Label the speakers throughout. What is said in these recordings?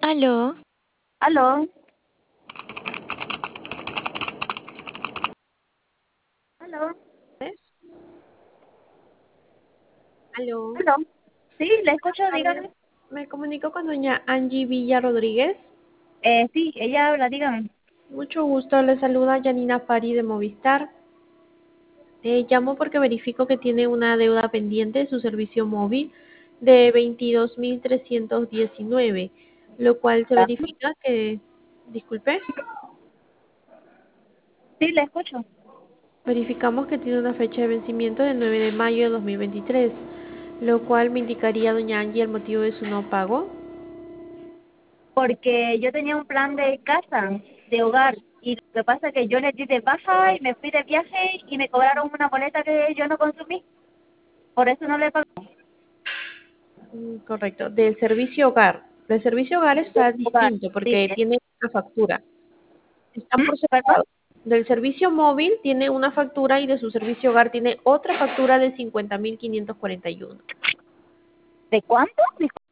Speaker 1: Aló,
Speaker 2: Aló, aló,
Speaker 1: ¿ves? Aló,
Speaker 2: aló. Sí, le escucho, dígame.
Speaker 1: tardes. Me comunico con doña Angie Villa Rodríguez.
Speaker 2: Sí, ella habla, dígame.
Speaker 1: Mucho gusto, le saluda Janina Fari de Movistar. Llamo porque verifico que tiene una deuda pendiente de su servicio móvil de 22.319, lo cual se
Speaker 2: Ah,
Speaker 1: verifica que, disculpe,
Speaker 2: sí, le escucho.
Speaker 1: verificamos que tiene una fecha de vencimiento del 9 de mayo de 2023, lo cual me indicaría, doña Angie, el motivo de su no pago.
Speaker 2: Porque yo tenía un plan de casa, de hogar, y lo que pasa es que yo le di de baja y me fui de viaje y me cobraron una boleta que yo no consumí. Por eso no le pago.
Speaker 1: Correcto, del servicio hogar. Del servicio hogar
Speaker 2: De
Speaker 1: está
Speaker 2: hogar.
Speaker 1: distinto
Speaker 2: Sí,
Speaker 1: porque tiene una factura. Están por
Speaker 2: ¿perdón?
Speaker 1: separado. Del servicio móvil tiene una factura y de su servicio hogar tiene otra factura de 50.541.
Speaker 2: ¿De cuánto?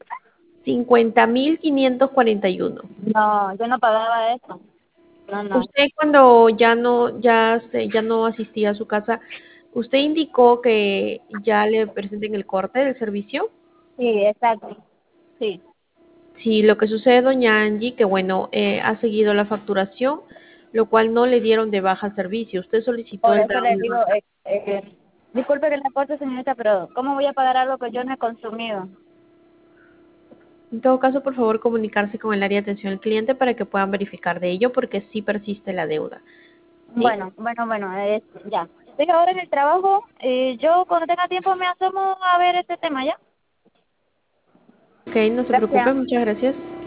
Speaker 1: 50.541.
Speaker 2: No, yo no pagaba eso. No, no.
Speaker 1: Usted cuando ya no asistía a su casa, usted indicó que ya le presenten el corte del servicio.
Speaker 2: Sí, exacto. Sí,
Speaker 1: Sí, lo que sucede, doña Angie, que bueno, ha seguido la facturación, lo cual no le dieron de baja al servicio. Usted solicitó
Speaker 2: por
Speaker 1: el
Speaker 2: eso
Speaker 1: dado
Speaker 2: le
Speaker 1: de
Speaker 2: digo,
Speaker 1: baja.
Speaker 2: disculpe que la corte, señorita, pero ¿cómo voy a pagar algo que yo no he consumido?
Speaker 1: En todo caso, por favor, comunicarse con el área de atención al cliente para que puedan verificar de ello, porque sí persiste la deuda. ¿Sí?
Speaker 2: Bueno, ya. Estoy ahora en el trabajo. Yo cuando tenga tiempo me asomo a ver este tema, ¿ya?
Speaker 1: Ok, no se preocupe,
Speaker 2: Gracias.
Speaker 1: muchas gracias.